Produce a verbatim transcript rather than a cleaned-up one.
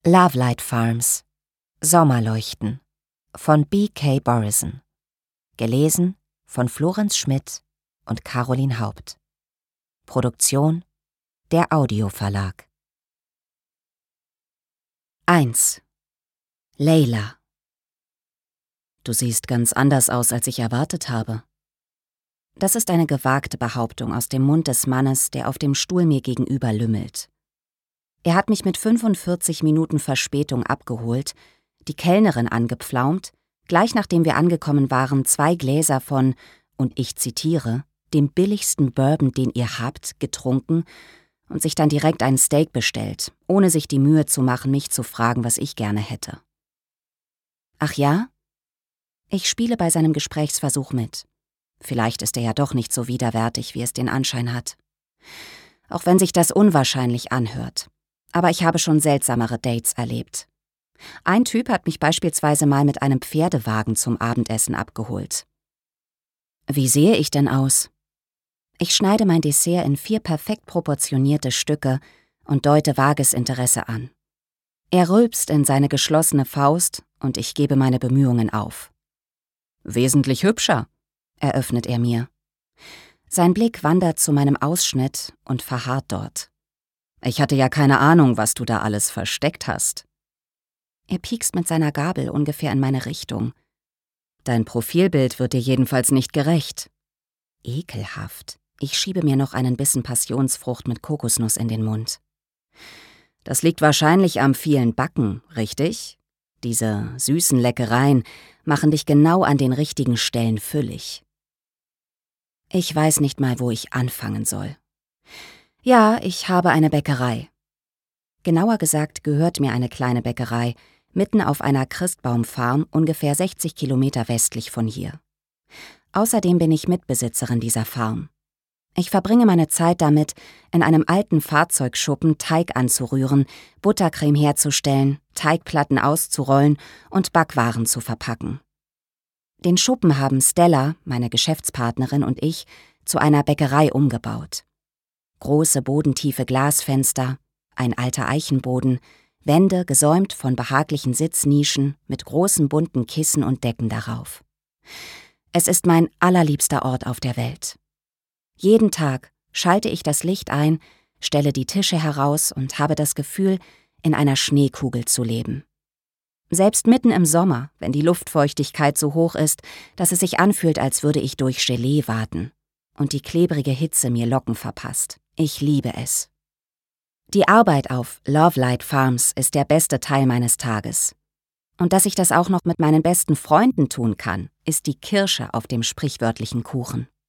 Lovelight Farms Sommerleuchten von B K Borison. Gelesen von Florenz Schmidt und Caroline Haupt. Produktion der Audioverlag. eins. Leila. Du siehst ganz anders aus, als ich erwartet habe. Das ist eine gewagte Behauptung aus dem Mund des Mannes, der auf dem Stuhl mir gegenüber lümmelt. Er hat mich mit fünfundvierzig Minuten Verspätung abgeholt, die Kellnerin angepflaumt, gleich nachdem wir angekommen waren, zwei Gläser von, und ich zitiere, dem billigsten Bourbon, den ihr habt, getrunken und sich dann direkt ein Steak bestellt, ohne sich die Mühe zu machen, mich zu fragen, was ich gerne hätte. Ach ja? Ich spiele bei seinem Gesprächsversuch mit. Vielleicht ist er ja doch nicht so widerwärtig, wie es den Anschein hat. Auch wenn sich das unwahrscheinlich anhört. Aber ich habe schon seltsamere Dates erlebt. Ein Typ hat mich beispielsweise mal mit einem Pferdewagen zum Abendessen abgeholt. Wie sehe ich denn aus? Ich schneide mein Dessert in vier perfekt proportionierte Stücke und deute vages Interesse an. Er rülpst in seine geschlossene Faust und ich gebe meine Bemühungen auf. Wesentlich hübscher, eröffnet er mir. Sein Blick wandert zu meinem Ausschnitt und verharrt dort. Ich hatte ja keine Ahnung, was du da alles versteckt hast. Er piekst mit seiner Gabel ungefähr in meine Richtung. Dein Profilbild wird dir jedenfalls nicht gerecht. Ekelhaft. Ich schiebe mir noch einen Bissen Passionsfrucht mit Kokosnuss in den Mund. Das liegt wahrscheinlich am vielen Backen, richtig? Diese süßen Leckereien machen dich genau an den richtigen Stellen füllig. Ich weiß nicht mal, wo ich anfangen soll. Ja, ich habe eine Bäckerei. Genauer gesagt gehört mir eine kleine Bäckerei, mitten auf einer Christbaumfarm, ungefähr sechzig Kilometer westlich von hier. Außerdem bin ich Mitbesitzerin dieser Farm. Ich verbringe meine Zeit damit, in einem alten Fahrzeugschuppen Teig anzurühren, Buttercreme herzustellen, Teigplatten auszurollen und Backwaren zu verpacken. Den Schuppen haben Stella, meine Geschäftspartnerin, und ich zu einer Bäckerei umgebaut. Große bodentiefe Glasfenster, ein alter Eichenboden, Wände gesäumt von behaglichen Sitznischen mit großen bunten Kissen und Decken darauf. Es ist mein allerliebster Ort auf der Welt. Jeden Tag schalte ich das Licht ein, stelle die Tische heraus und habe das Gefühl, in einer Schneekugel zu leben. Selbst mitten im Sommer, wenn die Luftfeuchtigkeit so hoch ist, dass es sich anfühlt, als würde ich durch Gelee waten und die klebrige Hitze mir Locken verpasst. Ich liebe es. Die Arbeit auf Lovelight Farms ist der beste Teil meines Tages. Und dass ich das auch noch mit meinen besten Freunden tun kann, ist die Kirsche auf dem sprichwörtlichen Kuchen.